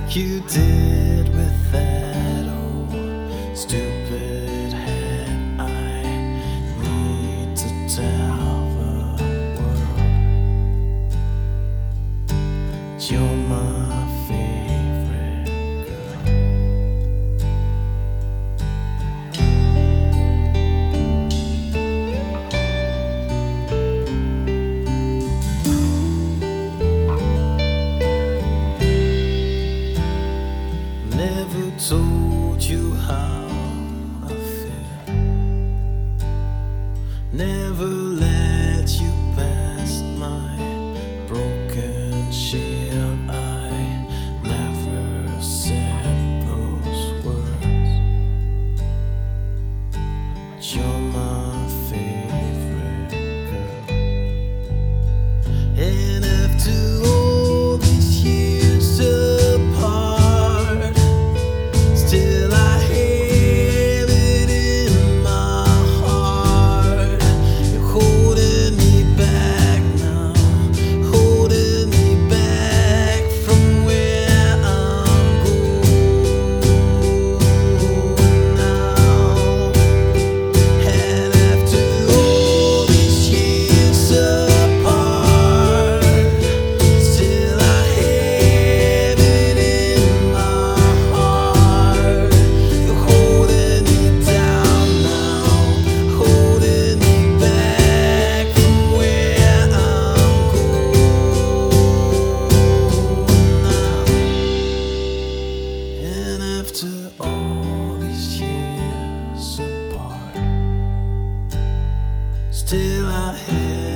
like you did with that old stupid head. I need to tell the world that you're my favorite girl. Never told you how I feel. Never let you past my broken shield. I never said those words. But you're my favorite girl. And after all these years apart, still I have it in my heart. You're holding me back now, holding me back from where I'm going now. And after all these years apart, still I have it in my heart. You're holding me down now, holding me back from where I'm going now. And after all these years apart, still I have